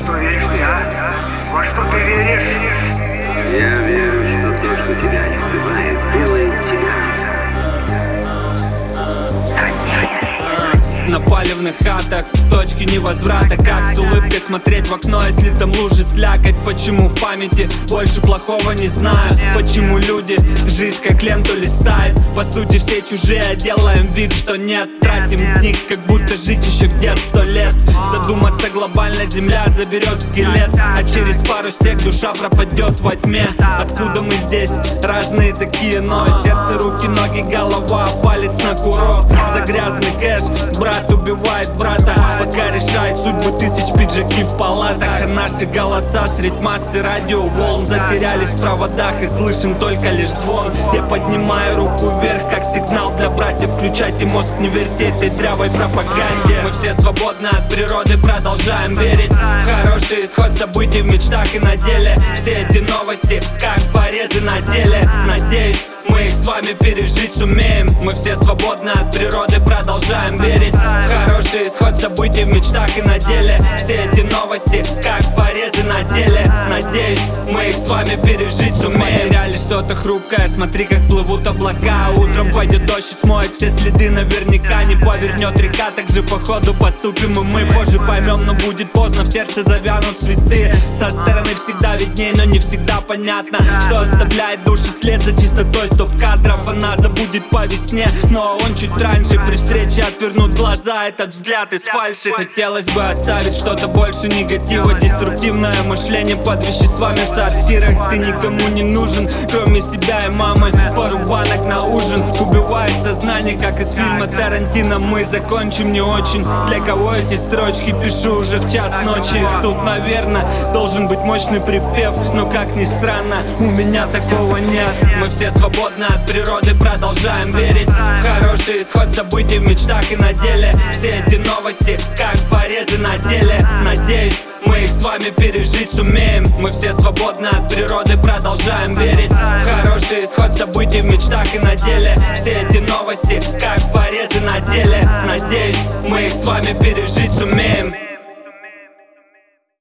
что веришь ты, а? Во что ты веришь? Я верю, что то, что тебя не убивает, делает тебя страннее. На палевных хатах точки невозврата. Как с улыбкой смотреть в окно, если там лужи слякоть? Почему в памяти больше плохого не знаю? Почему люди жизнь как ленту листают? По сути все чужие, делаем вид, что нет. Тратим дни, как будто жить еще где-то 100 лет. Задуматься глобально, земля заберет скелет, а через пару сек душа пропадет во тьме. Откуда мы здесь? Разные такие, но сердце, руки, ноги, голова, палец на курок. За грязный кэш брат убивает брата, пока решает судьбы тысяч пиджаки в палатах. А наши голоса средь массы радиоволн затерялись в проводах и слышим только лишь звон. Я поднимаю руку вверх, как сигнал для братьев: включайте мозг, не верьте этой дрявой пропаганде. Мы все свободны от природы, продолжаем верить в хороший исход событий в мечтах и на деле. Все эти новости как порезы на теле. Надеюсь, мы их с вами пережить сумеем. Мы все свободны от природы, продолжаем верить в хороший исход событий в мечтах и на деле. Все эти новости как порезы на теле. Надеюсь, мы их с вами пережить сумеем. Потеряли что-то хрупкое, смотри, как плывут облака. Утром пойдет дождь и смоет все следы наверняка. Не повернет река, так же по ходу поступим и мы. Позже поймем, но будет поздно, в сердце завянут цветы. Со стороны всегда видней, но не всегда понятно, что оставляет души след за чистотой стоп-кадров. Она забудет по весне, но он чуть раньше при встрече отвернут глаза, этот взгляд из фальши. Хотелось бы оставить что-то больше негатива. Деструктивное мышление под веществами в сортирах. Ты никому не нужен, кроме себя и мамы. Пару банок на ужин убивает сознание, как из фильма Тарантино. Мы закончим не очень. Для кого эти строчки пишу уже в час ночи? Тут, наверное, должен быть мощный припев, но как ни странно, у меня такого нет. Мы все свободны от природы, продолжаем верить в хороший исход событий в мечтах и на деле. Все эти новости как порезы на теле. Надеюсь, мы их с вами пережить сумеем. Мы все свободны от природы, продолжаем верить в хороший исход событий в мечтах и на деле. Все эти новости как порезы на теле. Надеюсь, мы их с вами пережить сумеем.